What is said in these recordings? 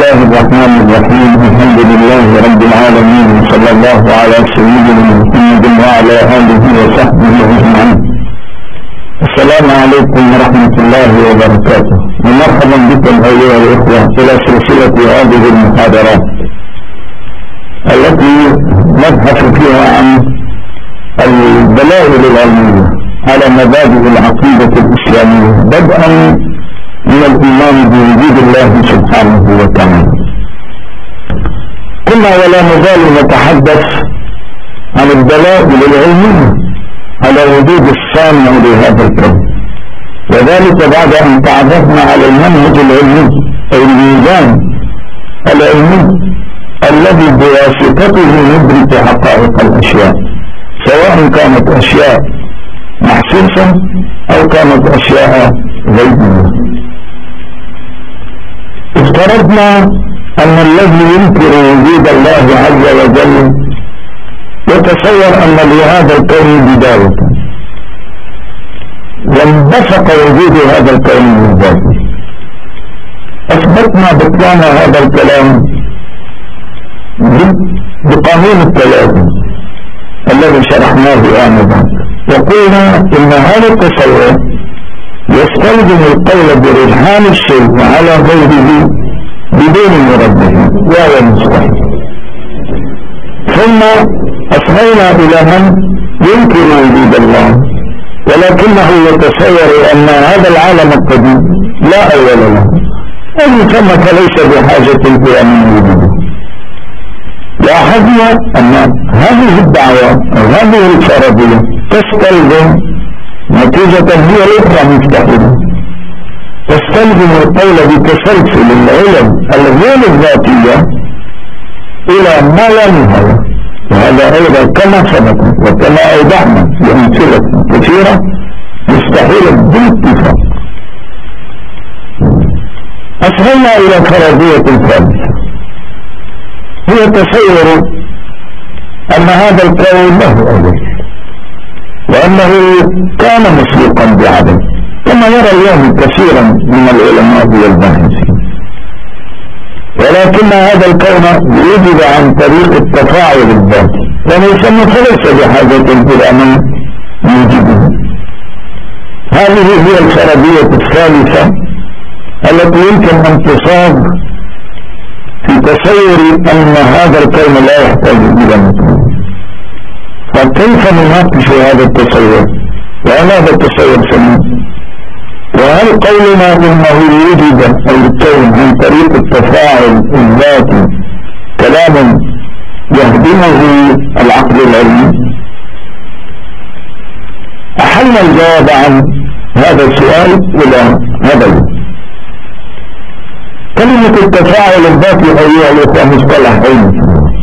الله الرحمن الرحيم. الحمد لله رب العالمين، صلى الله على سيدنا محمد وعلى آله وصحبه أجمعين. السلام عليكم ورحمة الله وبركاته، ومرحبا بكم أيها الإخوة إلى سلسلة هذه المحاضرات التي نبحث فيها عن الدلائل العلمية على مبادئ العقيدة الإسلامية، بدءا من الإيمان بوجود الله سبحانه وتعالى. كنا ولا نزال نتحدث عن الدلائل العلمية على وجود الصانع لهذا الكون، وذلك بعد أن تعرفنا على المنهج العلمي أو الميزان العلمي الذي بواسطته ندرك حقائق الأشياء، سواء كانت أشياء محسوسة أو كانت أشياء غيبية. افترضنا أن الذي ينكر وجود الله عز وجل يتصور أن لهذا الكون بداية، وانبثق وجود هذا الكون من ذاته. أثبتنا بطلان هذا الكلام بقانون التلازم الذي شرحناه آنذاك، وقلنا إن هذا التصور يستلزم القول برجحان الشيء على غيره بدون مرده، وهو مستحيل. ثم أصغينا إلى من ينكر وجود الله ولكنه يتصور أن هذا العالم القديم لا أول له، أي ثمة ليس بحاجة إلى من وجوده. لاحظنا أن هذه الدعوة أو هذه الفرضية تستلزم نتيجة هي الأخرى مستحيلة، تستلزم القول بتسلسل العلم الغير الذاتية إلى ما لا نهاية، وهذا أيضا كما سبق وكما أوضحنا في أمثلة كثيرة مستحيلة بالاتفاق. أصغينا إلى فرضية ثالثة، هي تصور أن هذا الكون له أول، وأنه كان مسبوقا بعدم، كما يرى اليوم كثيرا من العلماء والباحثين. ولكن هذا الكون وجد عن طريق التفاعل الذاتي، فليس بحاجة إلى من يوجده. هذه هي الفرضية الثالثة التي يمكن أن تصاغ في تصور أن هذا الكون لا يحتاج إلى مثله. فكيف نناقش هذا التصور؟ وهل هذا التصور سليم؟ وهل قولنا إنه وجد الكون عن طريق التفاعل الذاتي كلام يهدمه العقل العلمي؟ أحلنا الجواب عن هذا السؤال إلى هذا الوقت. كلمة التفاعل الذاتي أيها الأخوة مصطلح علمي،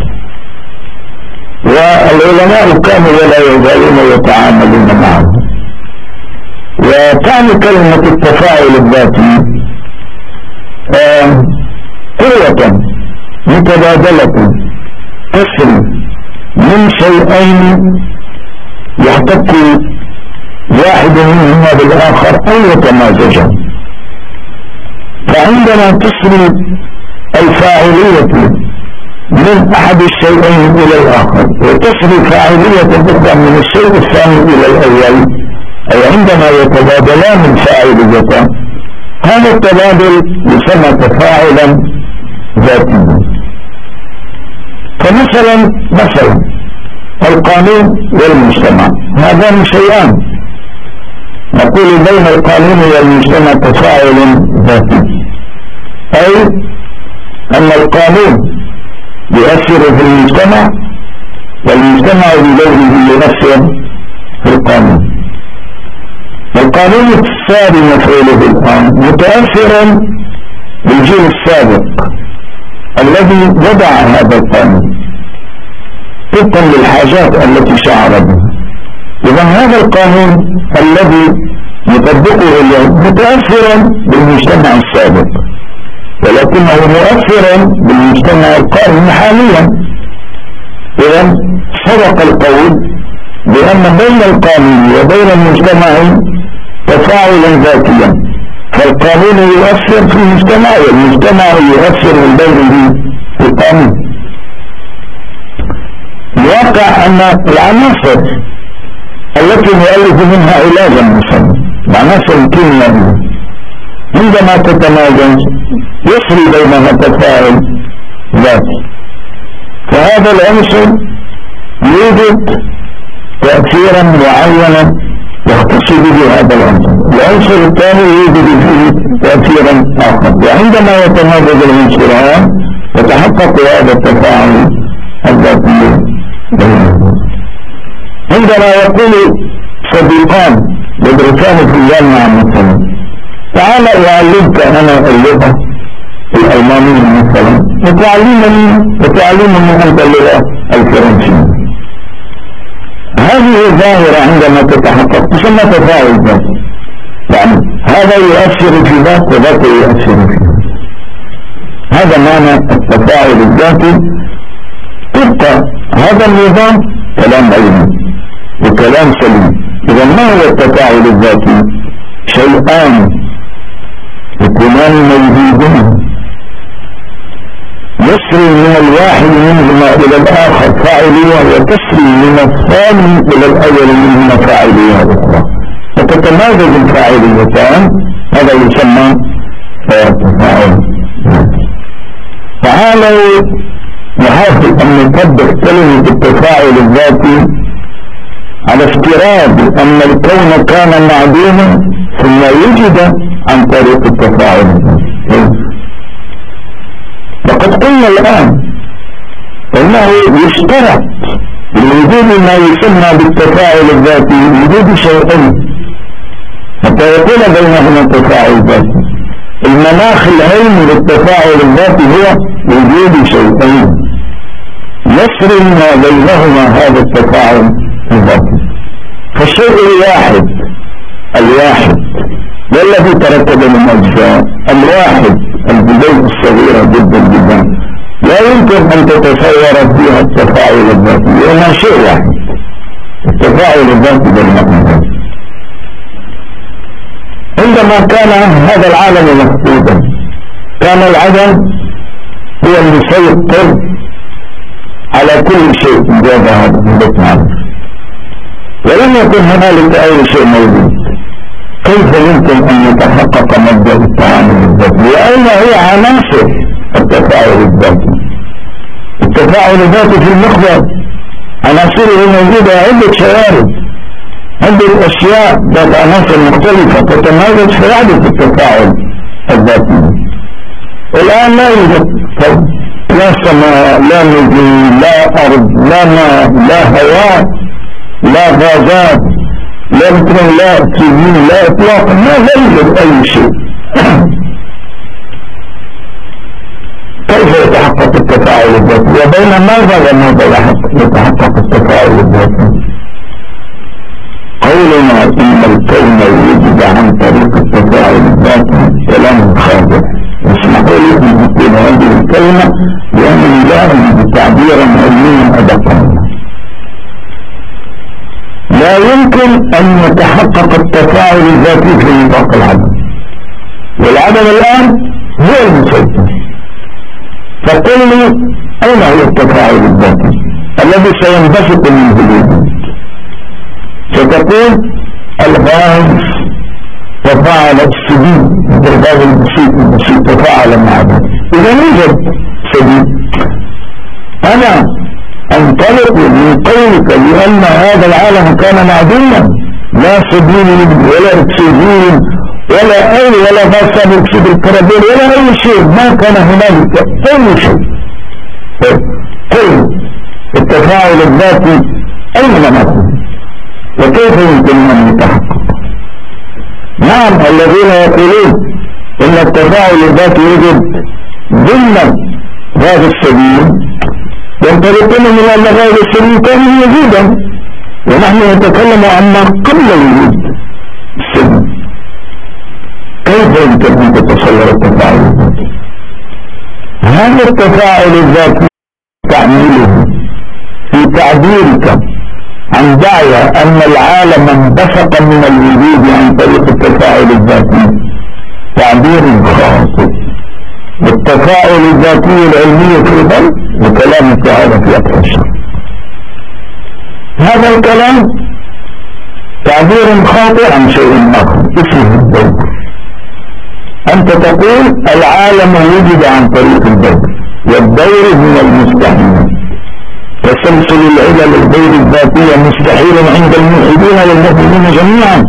والعلماء كانوا ولا يزالون يتعاملون معه. وتعني كلمة التفاعل الذاتي قوة متبادلة تسري من شيئين يحتك واحد منهما بالآخر أو يتمازجان. فعندما تسري الفاعلية من أحد الشيئين إلى الآخر وتسري فاعلية أخرى من الشيء الثاني إلى الأول، أي عندما يتبادلان الفاعليتان، هذا التبادل يسمى تفاعلا ذاتيا. فمثلا القانون والمجتمع هذان شيئان، نقول بين القانون والمجتمع تفاعل ذاتي، أي أن القانون يؤثر في المجتمع والمجتمع بدوره يؤثر في القانون. القانون السابق مفعوله الآن متأثرا بالجيل السابق الذي وضع هذا القانون طبقا للحاجات التي شعر بها. إذا هذا القانون الذي يطبقه اليوم متأثرا بالمجتمع السابق، ولكنه مؤثرا بالمجتمع القائم حاليا. إذا سبق القول بأن بين القانون وبين المجتمع تفاعلا ذاتيا، فلا القانون يؤثر في المجتمع والمجتمع يؤثر من بينه في القانون. الواقع أن العناصر التي نؤلف منها علاجا مسمى العناصر الكيميائية عندما تتمازج يسري بينها تفاعل ذاتي، فهذا العنصر يوجد تأثيرا معينا يختص به هذا العنصر الثاني يوجد فيه تأثيرا آخر، وعندما يتمازج العنصران يتحقق هذا التفاعل الذاتي بينهما. عندما يقول صديقان يدرسان في الجامعة مثلا تعال أعلمك أنا اللغة الألمانية مثلا وتعلمني أنت اللغة الفرنسية، هذه ظاهرة عندما تتحقق تسمى تفاعل ذاتي، يعني هذا يؤثر في ذاك وذاك يؤثر في ذاك. هذا معنى التفاعل الذاتي. تبقى هذا النظام كلام علمي وكلام سليم. إذا ما هو التفاعل الذاتي؟ شيئان يكونان موجودين يسري من الواحد منهما إلى الآخر فاعلية وتسري من الثاني إلى الأول منهما فاعلية أخرى، فتتمازج الفاعليتان، هذا يسمى تفاعل. تعالوا نحاول أن نطبق كلمة التفاعل الذاتي على افتراض أن الكون كان معدوما ثم وجد عن طريق التفاعل الذاتي. لقد قلنا الآن أنه يشترط لوجود ما يسمى بالتفاعل الذاتي وجود شيئين حتى يكون بينهما تفاعل ذاتي. المناخ العلمي للتفاعل الذاتي هو وجود شيئين يسري ما بينهما هذا التفاعل الذاتي. فالشيء الواحد والذي تركب من أجزاء الواحد الجزيء الصغيرة جدا جدا لا يمكن أن تتصور فيها التفاعل الذاتي لأنها شيء واحد. التفاعل الذاتي بالمعنى عندما كان هذا العالم مفقودا كان العدم هو المسيطر على كل شيء جاب هذا المعنى، ولم يكن هنالك أي شيء موجود. كيف يمكن أن يتحقق مبدأ التعامل الذاتي؟ وأين هي عناصر التفاعل الذاتي؟ التفاعل الذاتي في المخبر عناصره موجودة عدة شوارد، عدة أشياء ذات عناصر مختلفة تتمازج في عدة التفاعل الذاتي. الآن لا يوجد لا سماء لا نجوم لا أرض لا ماء لا هواء لا غازات لا نترون لا أكسجين لا إطلاقا، ما يوجد أي شيء. كيف يتحقق التفاعل الذاتي؟ وبين ماذا وماذا يتحقق التفاعل الذاتي؟ قولنا إن الكون وجد عن طريق التفاعل الذاتي كلام خاطئ. اسمحوا لي أن أقول هذه الكلمة لأنني لا أجد تعبيرا علميا أدق منها. لا يمكن أن يتحقق التفاعل الذاتي في نطاق العدم، والعدم الآن هو المسيطر. فقل لي أين هو التفاعل الذاتي الذي سينبثق منه الوجود؟ ستقول الغاز تفاعل السديد، الغاز البسيط تفاعل مع ذلك. إذا يوجد سديد. أنا انطلق من قولك لأن هذا العالم كان معدوما، لا سديد ولا اكسجين ولا غاز ثاني اكسيد الكربون ولا أي شيء، ما كان هنالك أي شيء. قل التفاعل الذاتي أين نكون وكيف يمكن أن يتحقق؟ نعم، الذين يقولون إن التفاعل الذاتي يوجد ضمن غاز السديد ينطلقون من أن غاز السديد كان موجودا، ونحن نتكلم عما قبل وجود السديد. كيف يمكن أن تتصور التفاعل الذاتي؟ هذا التفاعل الذاتي تعميله في تعبيرك عن دعوى أن العالم انبثق من الوجود عن طريق التفاعل الذاتي، تعبير خاطئ. التفاعل الذاتي العلمي أيضا وكلام تعالى في أكثر الشر. هذا الكلام تعبير خاطئ عن شيء آخر اسمه الدور. أنت تقول العالم وجد عن طريق الدور، والدور من المستحيل. تسلسل العلل الغير الذاتية مستحيل عند الملحدين والمؤمنين جميعا.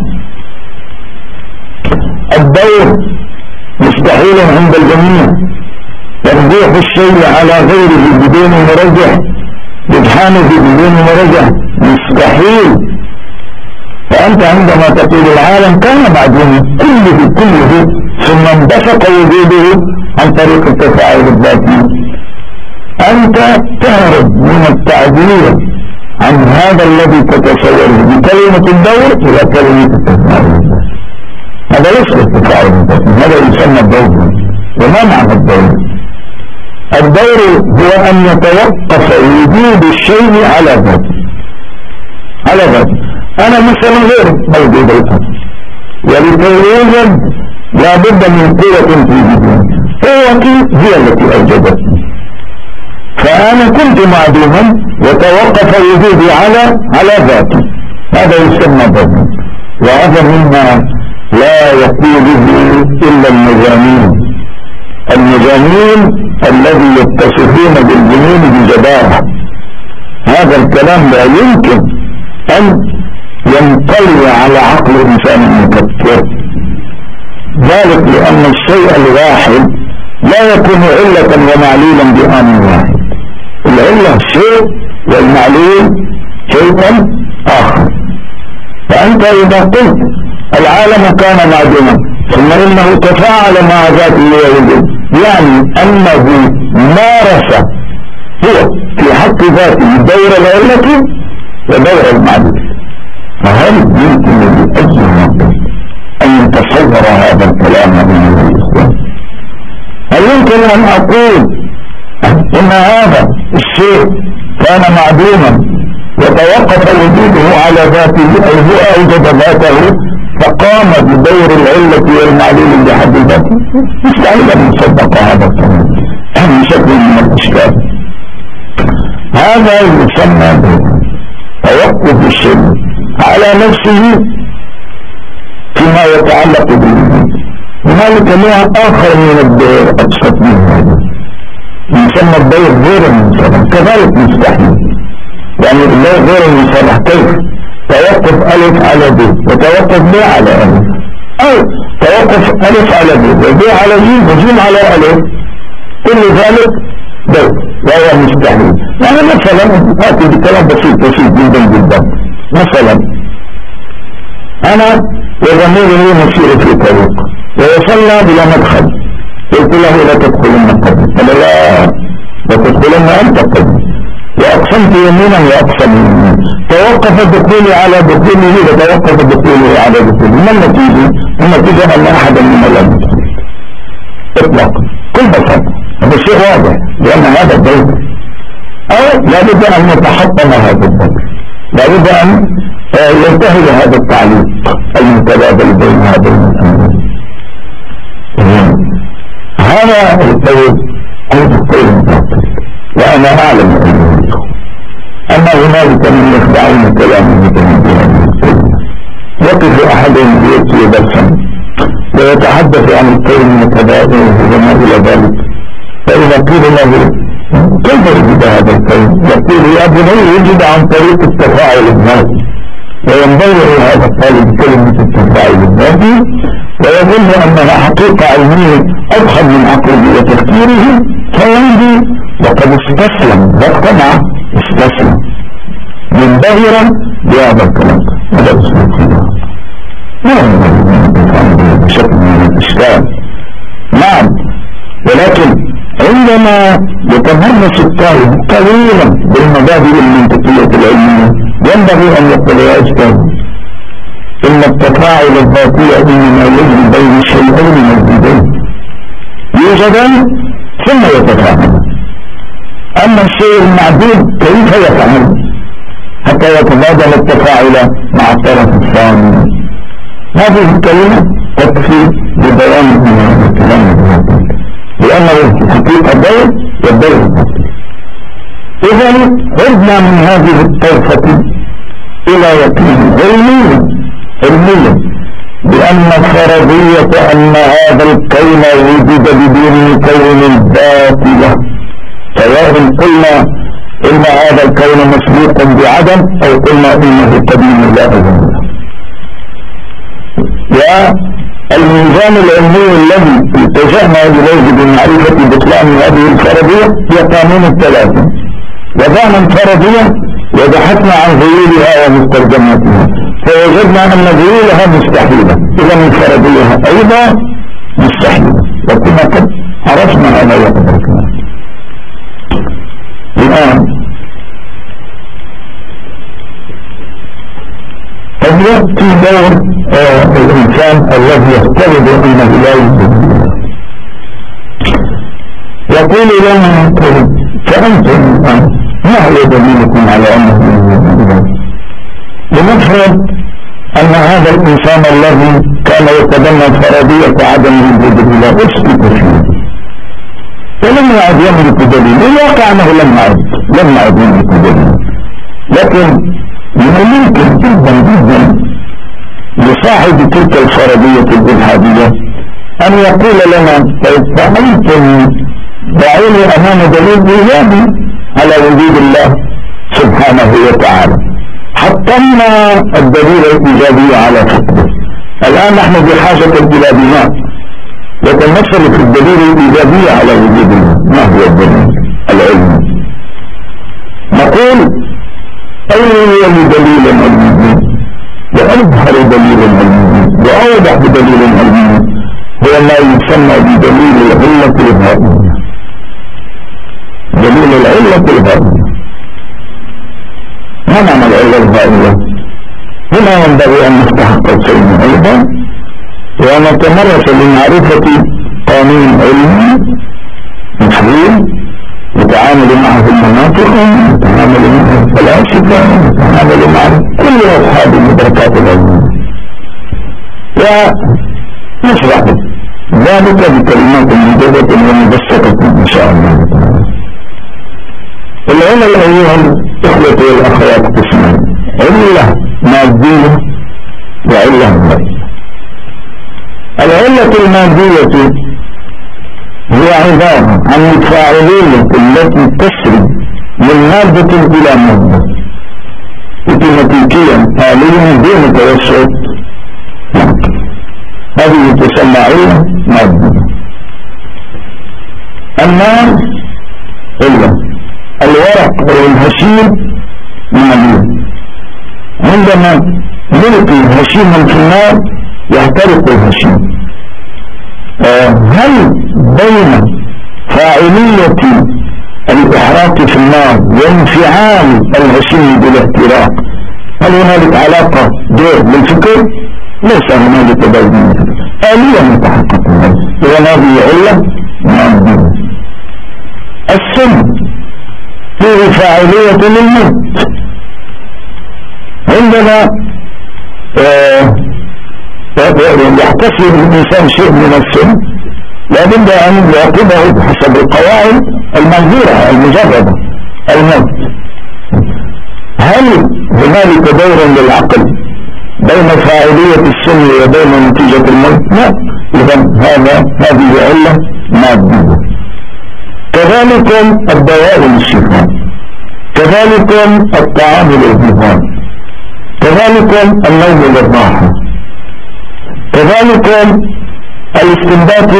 الدور مستحيل عند الجميع. ترجيح الشيء على غيره بدون مرجح، رجحانه بدون مرجح مستحيل. فأنت عندما تقول العالم كان معدوما كله ثم انبثق وجوده عن طريق التفاعل الذاتي، أنت تهرب من التعبير عن هذا الذي تتصوره بكلمة الدور إلى كلمة التفاعل الذاتي. هذا ليس التفاعل الذاتي، هذا يسمى الدور. وما معنى الدور؟ الدور هو أن يتوقف وجود الشيء على ذاته. أنا مثلا غير موجود الآن، ولكي يوجد لا بد من قوة في وجودي، قوتي هي التي أوجدتني. فأنا كنت معدوما وتوقف وجودي على ذاتي، هذا يسمى ضد. وهذا مما لا يقوله إلا المجانين الذي يتصفون بالجنون بجدارة. هذا الكلام لا يمكن أن ينطلي على عقل إنسان مفكر، ذلك لأن الشيء الواحد لا يكون علة ومعلولا بآن واحد. العلة شيء والمعلول شيء آخر. فأنت إذا قلت العالم كان معدوما ثم إنه تفاعل مع ذاته ووجود، يعني أنه مارس هو في حق ذاته دور العلة ودور المعلول. فهل يمكن لأي منطق أن يتصور هذا الكلام من الإسلام؟ هل يمكن أن أقول إن هذا الشيء كان معدوما وتوقف وجوده على ذاته أو هو أوجد ذاته فقام بدور العلة والمعلول بحد ذاته؟ مستحيل أن يصدق هذا الكلام بشكل من الأشكال. هذا يسمى توقف الشيء على نفسه فيما يتعلق بالوجود. هنالك نوع آخر من الدور أبسط من هذا يسمى الدور غير المصرح، كذلك مستحيل. يعني الدور غير المصرح كيف؟ توقف ألف على ب وتوقف ب على ألف، أو توقف ألف على ب وب على ج وج على ألف، كل ذلك دور وهو مستحيل. يعني مثلا آتي بكلام بسيط جدا. مثلا أنا وزميلي نسير في طريق ووصلنا بلا مدخل، قلت له لا تدخلن قبل، قال لا تدخلن أنت قبل، وأقسمت يمينا وأقسم يمينا، توقف دخولي على دخوله وتوقف دخوله على دخوله. ما النتيجة أن أحدا من لا يدخل إطلاقا كل بساطة. هذا شيء واضح لأن هذا الدور، أو لا بد أن يتحطم هذا الدور، لا بد أن ينتهي هذا التعليق المتبادل بين هذين الأمرين. هذا القول قول باطل، وأنا أعلم أن هنالك من يخدعون كلامه كمدينة. يقف أحدهم بيته درسا ويتحدث عن القول المتبادل وما إلى ذلك، فإذا قيل له كيف يجد هذا القول؟ يقول يا بني يجد عن طريق التفاعل الذاتي، وينبغي هذا الطالب بكلمة التفاعل الذاتي ويظن أنها حقيقة علمية أضخم من عقله وتفكيره، فيمضي وقد استسلم واقتنع استسلم منبهرا بهذا الكلام. هذا اسمه خداع، لا ينبغي بشكل من الإشكال. نعم، ولكن عندما يتمرس الطالب قليلا بالمبادئ المنطقية العلمية ينبغي أن يقول يا أستاذ إن التفاعل الذاتي إنما يجري بين شيئين موجودين يوجدان ثم يتفاعل. أما الشيء المعدوم كيف يفعل حتى يتبادل التفاعل مع الطرف الثاني؟ هذه الكلمة تكفي ببيان هذا الدور والدور الفصلي. إذا عدنا من هذه الطرفة إلى يقين علمي بأن فرضية أن هذا الكون وجد بدون كون باطلة، سواء قلنا إن هذا الكون مسبوق بعدم أو قلنا إنه قديم لا أزل. والميزان العلمي الذي التجأنا إليه بمعرفة بطلان هذه الفرضية هي قانون التلازم، وضعنا الفرضية وبحثنا عن ذيولها ومستلزماتها فوجدنا أن ذيولها مستحيلة، إذا الفرضية أيضا مستحيلة، وكنا قد عرفنا هذا وقدرنا. الآن قد يأتي دور الإنسان الذي يفترض أنه لا يوجد، يقول لنا فأنتم الآن ما هو دليلكم على أنه يوجد؟ لنفرض أن هذا الإنسان الذي كان يتبنى فرضية عدم وجود الله أسقط فيه ولم يعد يملك دليل، الواقع أنه لم يعد يملك دليل، لكن من الممكن جدا لصاحب تلك الفرضية الإلحادية أن يقول لنا فأنتم دعوني أمام دليل إيجابي على وجود الله سبحانه وتعالى، حطمنا الدليل الإيجابي على فقده. الآن نحن بحاجة إلى بناء يتمثل في الدليل الإيجابي على وجود الله. ما هو الدليل العلمي؟ نقول أول دليل علمي وأظهر دليل علمي وأوضح دليل علمي هو ما يسمى بدليل العلة الغائية. دليل العلة الغائية، ما معنى العلة الغائية؟ هنا ينبغي أن نفتح قوسين أيضا ونتمرس لمعرفة قانون علمي مفهوم يتعامل معه المناطق، يتعامل معه الفلاسفة، يتعامل معه كل أصحاب المدركات العلمية، ونشرح ذلك بكلمات موجودة ومبسطة إن شاء الله تعالى. العلة أيها الإخوة والأخوات قسمان: علة مادية وعلة غائية. العلة المادية هي عبارة عن الفاعلية التي تسري من مادة إلى مادة اوتوماتيكيا آليا دون توسط، هذه تسمى علة مادية. النار علة، الورق أو الهشيم مادية، عندما نلقي هشيما في النار يحترق الهشيم. هل بين فاعلية الإحراق في النار وانفعال الهشيم بالاحتراق هل هنالك علاقة دور بالفكر؟ ليس هنالك دور بالفكر، آلية متحققة، وهذه علة مادية. السم فيه فاعلية للموت، عندما يحتسب الإنسان شيء من السم لابد أن يعقبه بحسب القواعد المنظورة المجردة الموت. هل هنالك دور للعقل بين فاعلية السم وبين نتيجة الموت؟ لا. إذن هذه علة مادية. كذلك الدواء للشفاء، كذلك الطعام للجفاف، كذلك النوم للراحة، كذلك الاستنبات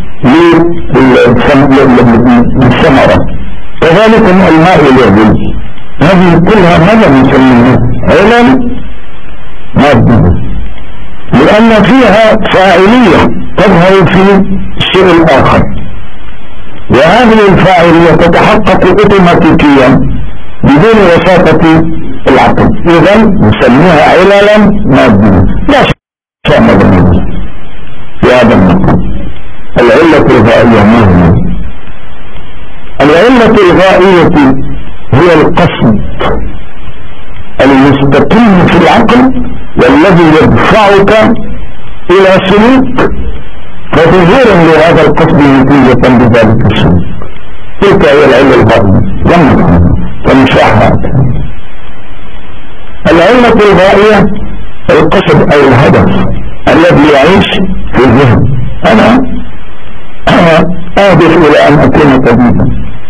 للثمرة، كذلك الماء للرز. هذه كلها ماذا نسميها؟ علل مادية، لأن فيها فاعلية تظهر في الشيء الآخر، وهذه الفاعلية تتحقق اوتوماتيكيا بدون وساطة العقل، إذا نسميها عللا مادية. لا شيء مدني في هذا المقام. العلة الغائية ما هي؟ العلة الغائية هي القصد المستقيم في العقل والذي يدفعك إلى سلوك، فظهورا لهذا القصد نتيجة بذلك السلوك. تلك هي العلة الغائية لم نفهمها فنشرحها. العلة الغائية القصد أو الهدف الذي يعيش في الذهن. أنا أهدف إلى أن أكون طبيبا،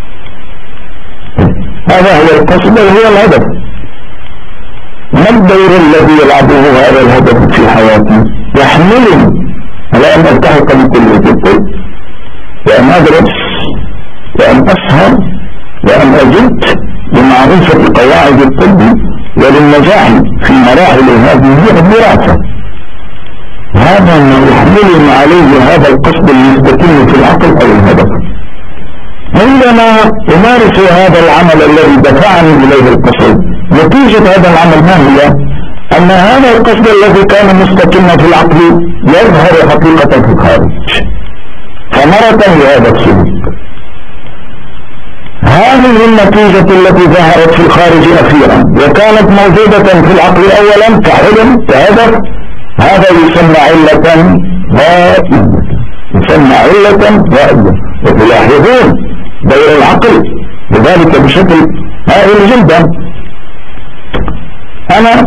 هذا هو القصد وهو الهدف. ما الدور الذي يلعبه هذا الهدف في حياتي؟ يحملني على أن ألتحق بكلية الطب، وأن أدرس، وأن أسهر، وأن أجد لمعرفة قواعد الطب وللنجاح في مراحل هذه الدراسة. هذا ما يحملني عليه هذا القصد المستقيم في العقل أو الهدف. عندما أمارس هذا العمل الذي دفعني إليه القصد، نتيجة هذا العمل ما هي؟ أن هذا القصد الذي كان مستقيما في العقل يظهر حقيقة في الخارج ثمرة لهذا السلوك. هذه النتيجة التي ظهرت في الخارج أخيرا وكانت موجودة في العقل أولا كحلم كهدف، هذا يسمى علة غائية، يسمى علة غائية. وتلاحظون دور العقل بذلك بشكل هائل جدا. أنا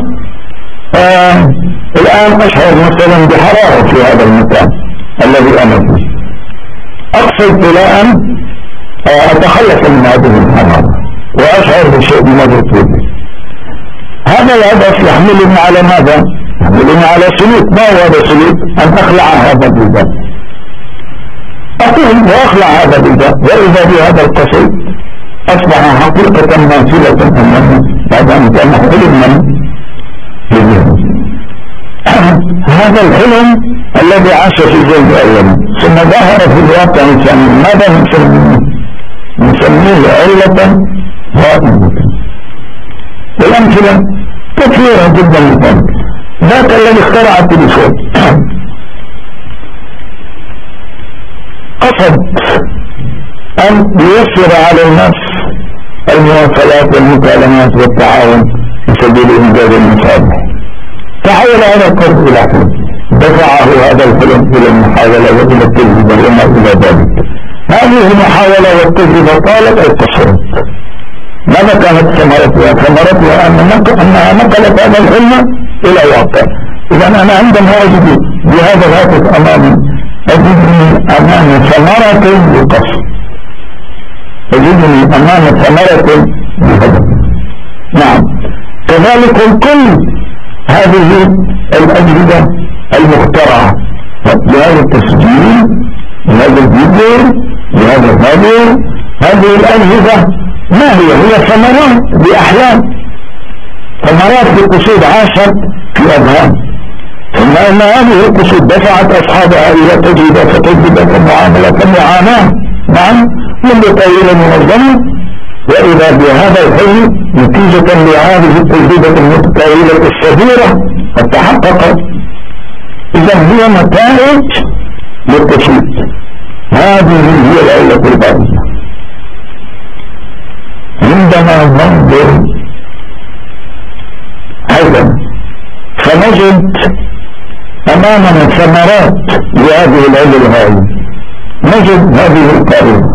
الآن أشعر مثلا بحرارة في هذا المكان الذي أنا فيه، أقصد إلى أن أتخلص من هذه الحرارة وأشعر بشيء من الرطوبة. هذا الهدف يحملني على ماذا؟ يحملني على سلوك. ما هو هذا السلوك؟ أن أخلع هذا البلدان، أقوم وأخلع هذا البلدان، وإذا بهذا القصد أصبح حقيقة ماثلة أمامي بعد أن كان حلما للذهن. هذا الحلم الذي عاش في الجلد أولا ثم ظهر في الواقع الثاني، ماذا نسميه؟ نسميه علة غائية. والأمثلة كثيرة جدا لذلك. ذاك الذي اخترع التليفون قصد أن ييسر على الناس المواصلات والمكالمات والتعاون في سبيل إنجاز المصالح. تحول هذا القصد إلى حلم، دفعه هذا الحلم إلى المحاولة وإلى التجربة وما إلى ذلك. هذه المحاولة والتجربة طالت أو قصرت. ماذا كانت ثمرتها؟ ثمرتها أنها نقلت هذا الحلم إلى واقع. إذا أنا عندما أجد بهذا الهاتف أمامي أجدني أمام ثمرة للقصد، أجدني أمام ثمرة لهدف. نعم، كذلك كل هذه الأجهزة المخترعة، بهذا التسجيل، بهذا الفيديو، بهذا الراديو، هذه الأجهزة ما هي؟ هي ثمرات بأحلام، ثمرات بقصود عاشت في أذهان، ثم أن هذه القصود دفعت أصحابها إلى تجربة فتجربة معاملة معاناة معا منذ طويل من الزمن، وإذا بهذا الحلم نتيجة لهذه التجربة المتطاولة الشهيرة قد تحققت. إذا هي نتائج للتشويق. هذه هي العلة الغائية. عندما ننظر أيضا فنجد أمامنا ثمرات لهذه العلة الغائية. نجد هذه القارورة،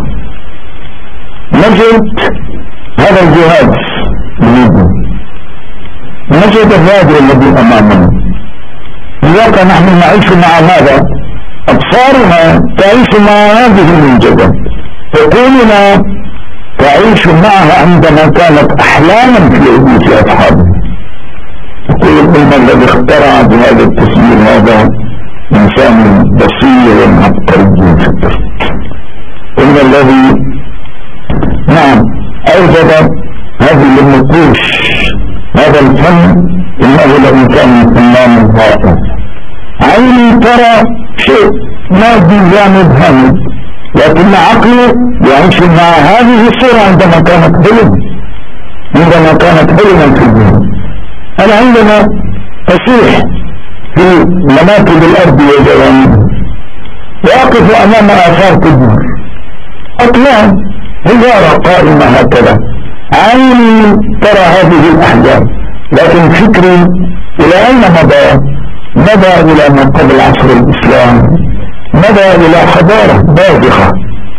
نجد هذا الجهاز الفيديو، نجد الراديو الذي أمامنا. لذلك نحن نعيش مع ماذا؟ أبصارنا تعيش مع هذه المنجزات، عقولنا تعيش معها عندما كانت أحلاما في عيوش أصحابه. يقول العلم الذي اخترع بهذا التسجيل هذا إنسان بصير عبقري الفكر، إن الذي نعم أوجد هذه النقوش، هذا الفن، إنه لإنسان فنان رائع. عيني ترى شيء مادي جامد هامد، لكن عقلي يعيش مع هذه الصورة عندما كانت حلم، عندما كانت حلما في الدنيا. أنا عندما أصيح في مناكب الأرض وجوانبها وأقف أمام آثار كبير، أطلع هجارة قائمة هكذا، عيني ترى هذه الأحجار، لكن فكري إلى أين مضى؟ مضى إلى ما قبل عصر الإسلام، مضى إلى حضارة باذخة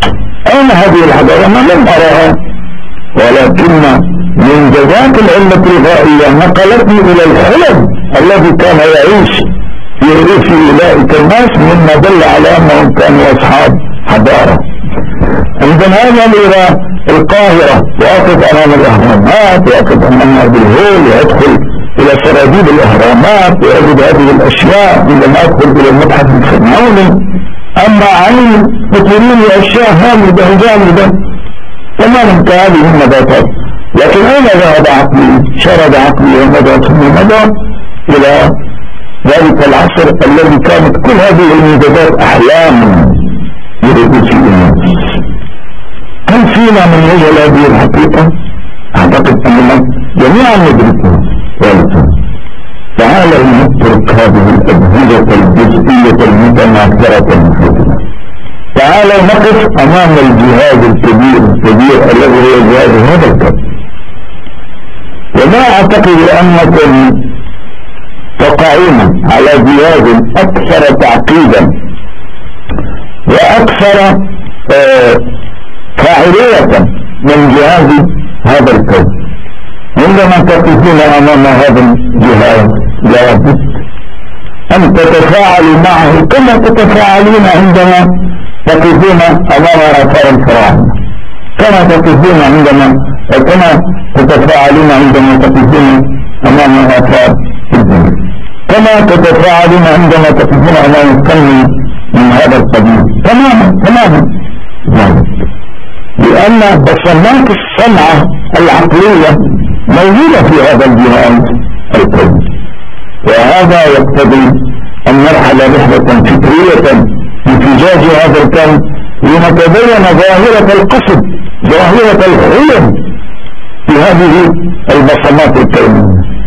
أين هذه الحضارة؟ ما لم أراها، ولكن من جزاك العلة الغائية نقلتني إلى الحلم الذي كان يعيش في رؤوس أولئك الناس، مما دل على أنهم كانوا أصحاب حضارة. عندما أذهب إلى القاهرة وأقف أمام الأهرامات، وأقف أمام أبو الهول، وأدخل إلى سراديب الأهرامات وأجد هذه الأشياء، عندما أدخل إلى المتحف الفرعوني أما عين بتريني أشياء هامدة جامدة تماما كهذه النباتات. لكن أين ذهب عقلي؟ شرد عقلي ومدى ثم مدى إلى ذلك العصر الذي كانت كل هذه المنجزات أحلام لرؤوس الناس. هل فينا من يجهل هذه الحقيقة؟ أعتقد أننا جميعا ندركها. ولكن تعالوا نترك هذه الأجهزة الجزئية المتناثرة المحيطة. تعالوا نقف أمام الجهاز الكبير الذي هو جهاز هذا الكون. وما أعتقد أنكم تقعون على جهاز أكثر تعقيدا وأكثر فاعلية من جهاز هذا الكون. عندما تقفون أمام هذا الجهاز لابد أن تتفاعلوا معه كما تتفاعلون عندما تقفون أمام آثار الفراعنة، كما تتفاعلون عندما تقفون أمام آثار الدنيا، كما تتفاعلون عندما تقفون أمام الفن من هذا القبيل تماما. لأن بصمات الصنعة العقلية موجودة في هذا الجهاز الكوني، وهذا يقتضي أن نرحل رحلة فكرية في فجاج هذا الكون لنتبين ظاهرة القصد، ظاهرة الحلم في هذه البصمات الكونية.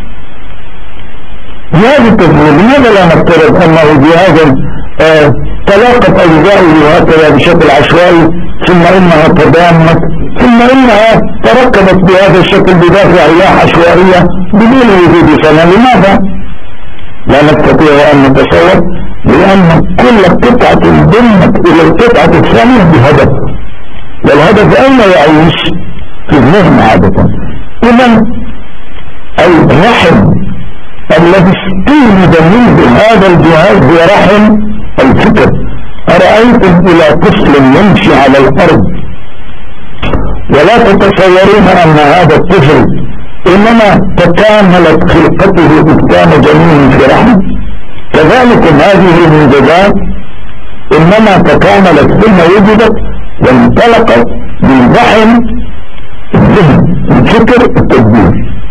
جهاز التفكير لماذا لا نفترض أنه جهاز تلاقت أجزاؤه هكذا بشكل عشوائي، ثم إنها تدامت، ثم إنها تركبت بهذا الشكل بدافع رياح عشوائية بدون وجود سنة؟ لماذا؟ لا نستطيع أن نتصور، لأن كل قطعة ضمت إلى القطعة الثانية بهدف، والهدف أين يعيش؟ في الذهن عادة. إذا الرحم الذي استولد منه هذا الجهاز هو رحم الفكر. أرأيتم إلى طفل يمشي على الأرض ولا تتصورون أن هذا الطفل إنما تكاملت خلقته إذ كان جنين في رحم؟ كذلك هذه المنجزات إنما تكاملت ثم وجدت وانطلقت من رحم الذهن، الفكر، التدبير.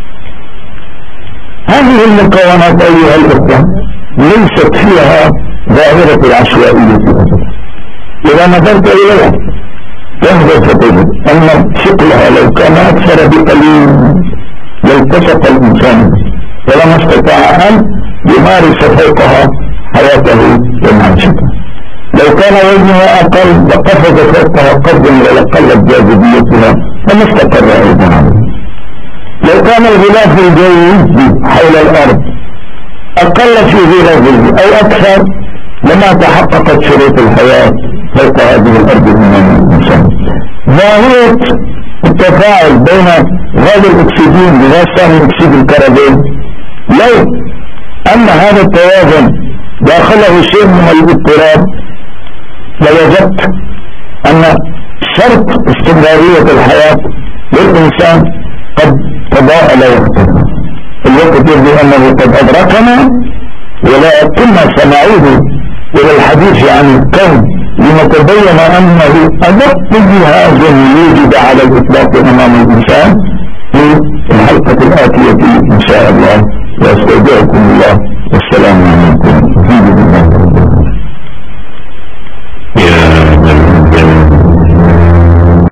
هذه المكونات أيها الأخوة ليست فيها ظاهرة العشوائية أبدا. إذا نظرت إليها تنظر فتجد أن ثقلها لو كان أكثر بقليل لالتصق الإنسان ولما استطاع أن يمارس فوقها حياته ومعيشته. لو كان وزنها أقل لقفز فوقها قفزا ولقلت جاذبيتها وما استقر أيضا عليه. لو كان الغلاف الجوي حول الأرض أقل في غلافه أو أكثر لما تحققت شروط الحياة فوق هذه الأرض أمام الإنسان. ظاهرة التفاعل بين غاز الأكسجين بغاز ثاني أكسيد الكربون، لو أن هذا التوازن داخله شيء من الاضطراب لوجدت أن شرط استمرارية الحياة للإنسان قد تضاءل وقتنا. الوقت يبدو أنه قد أدركنا، ولكن سنعود إلى الحديث عن الكون لنتبين أنه أدق جهاز يوجد على الإطلاق أمام الإنسان في الحلقة الآتية إن شاء الله. وأستودعكم الله